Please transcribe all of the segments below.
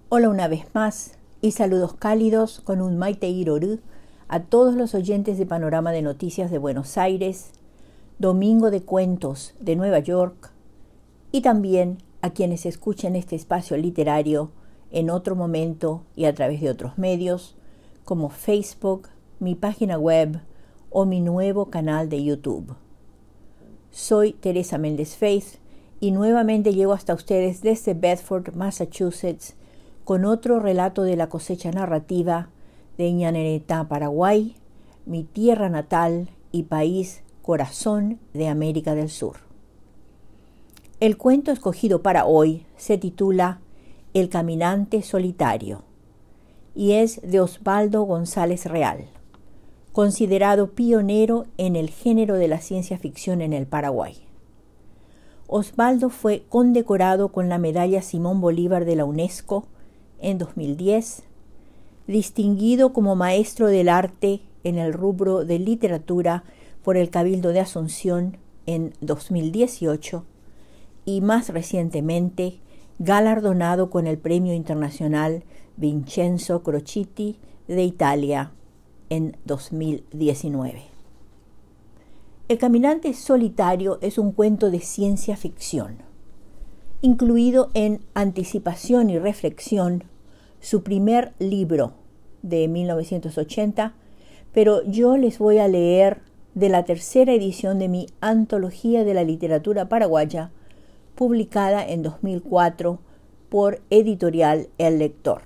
Hola una vez más y saludos cálidos con un Maite Iroru a todos los oyentes de Panorama de Noticias de Buenos Aires, Domingo de Cuentos de Nueva York y también a quienes escuchen este espacio literario en otro momento y a través de otros medios como Facebook, mi página web o mi nuevo canal de YouTube. Soy Teresa Méndez Faith y nuevamente llego hasta ustedes desde Bedford, Massachusetts, con otro relato de la cosecha narrativa de Ñaneretá, Paraguay, mi tierra natal y país corazón de América del Sur. El cuento escogido para hoy se titula El caminante solitario y es de Osvaldo González Real, considerado pionero en el género de la ciencia ficción en el Paraguay. Osvaldo fue condecorado con la Medalla Simón Bolívar de la UNESCO en 2010, distinguido como maestro del arte en el rubro de literatura por el Cabildo de Asunción en 2018 y más recientemente galardonado con el Premio Internacional Vincenzo Crociti de Italia en 2019. El caminante solitario es un cuento de ciencia ficción, incluido en Anticipación y Reflexión, su primer libro de 1980, pero yo les voy a leer de la tercera edición de mi Antología de la Literatura Paraguaya, publicada en 2004 por Editorial El Lector.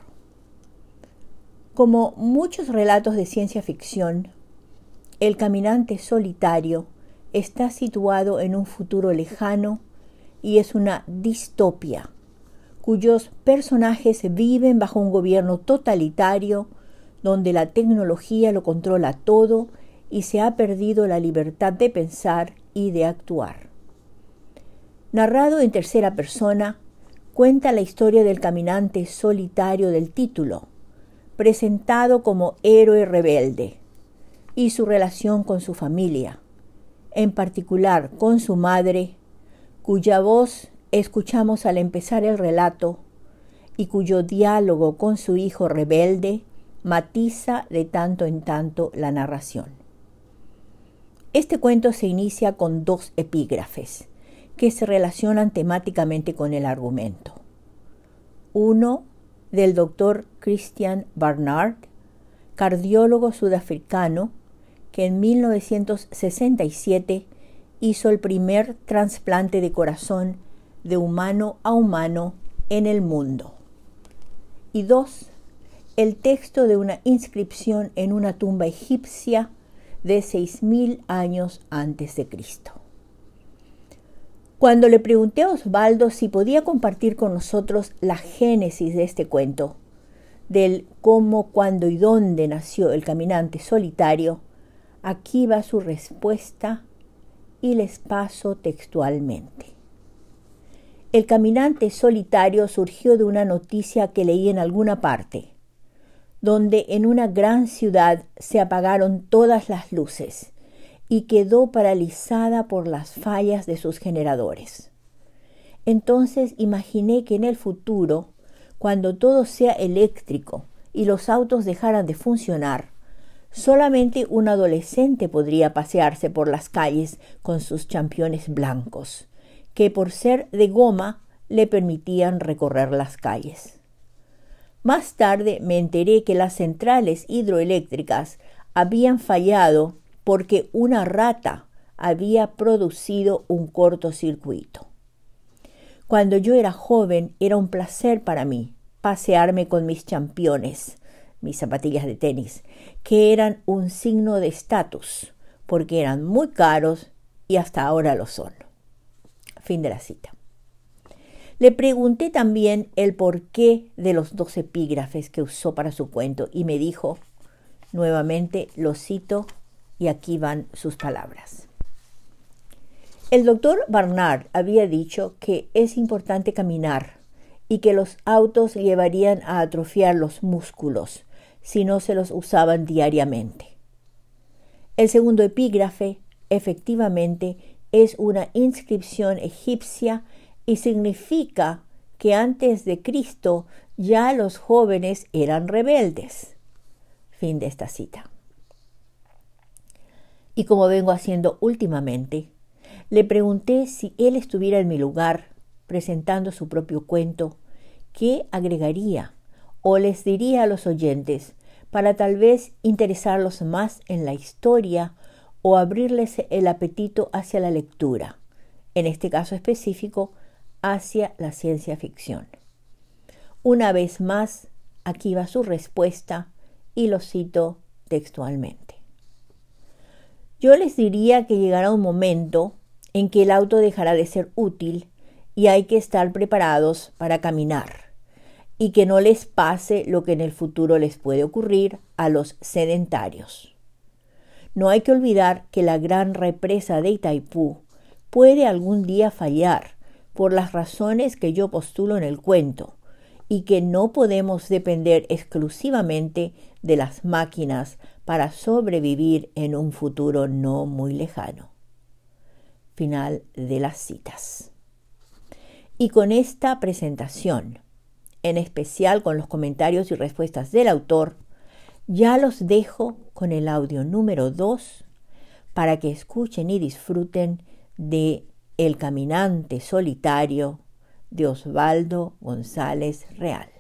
Como muchos relatos de ciencia ficción, El caminante solitario está situado en un futuro lejano y es una distopia, cuyos personajes viven bajo un gobierno totalitario donde la tecnología lo controla todo y se ha perdido la libertad de pensar y de actuar. Narrado en tercera persona, cuenta la historia del caminante solitario del título, presentado como héroe rebelde, y su relación con su familia, en particular con su madre, cuya voz escuchamos al empezar el relato y cuyo diálogo con su hijo rebelde matiza de tanto en tanto la narración. Este cuento se inicia con dos epígrafes que se relacionan temáticamente con el argumento. Uno del doctor Christian Barnard, cardiólogo sudafricano, que en 1967 hizo el primer trasplante de corazón de humano a humano en el mundo. Y dos, el texto de una inscripción en una tumba egipcia de 6.000 años antes de Cristo. Cuando le pregunté a Osvaldo si podía compartir con nosotros la génesis de este cuento, del cómo, cuándo y dónde nació el caminante solitario, aquí va su respuesta y les paso textualmente. El caminante solitario surgió de una noticia que leí en alguna parte, donde en una gran ciudad se apagaron todas las luces y quedó paralizada por las fallas de sus generadores. Entonces imaginé que en el futuro, cuando todo sea eléctrico y los autos dejaran de funcionar, solamente un adolescente podría pasearse por las calles con sus championes blancos, que por ser de goma le permitían recorrer las calles. Más tarde me enteré que las centrales hidroeléctricas habían fallado porque una rata había producido un cortocircuito. Cuando yo era joven era un placer para mí pasearme con mis championes, mis zapatillas de tenis, que eran un signo de estatus, porque eran muy caros y hasta ahora lo son. Fin de la cita. Le pregunté también el porqué de los 2 epígrafes que usó para su cuento y me dijo, nuevamente lo cito y aquí van sus palabras. El doctor Barnard había dicho que es importante caminar y que los autos llevarían a atrofiar los músculos si no se los usaban diariamente. El segundo epígrafe, efectivamente, es una inscripción egipcia y significa que antes de Cristo ya los jóvenes eran rebeldes. Fin de esta cita. Y como vengo haciendo últimamente, le pregunté si él estuviera en mi lugar presentando su propio cuento, ¿qué agregaría o les diría a los oyentes para tal vez interesarlos más en la historia o abrirles el apetito hacia la lectura, en este caso específico, hacia la ciencia ficción? Una vez más, aquí va su respuesta y lo cito textualmente. Yo les diría que llegará un momento en que el auto dejará de ser útil y hay que estar preparados para caminar, y que no les pase lo que en el futuro les puede ocurrir a los sedentarios. No hay que olvidar que la gran represa de Itaipú puede algún día fallar por las razones que yo postulo en el cuento, y que no podemos depender exclusivamente de las máquinas para sobrevivir en un futuro no muy lejano. Final de las citas. Y con esta presentación, en especial con los comentarios y respuestas del autor, ya los dejo con el audio número 2 para que escuchen y disfruten de El caminante solitario de Osvaldo González Real.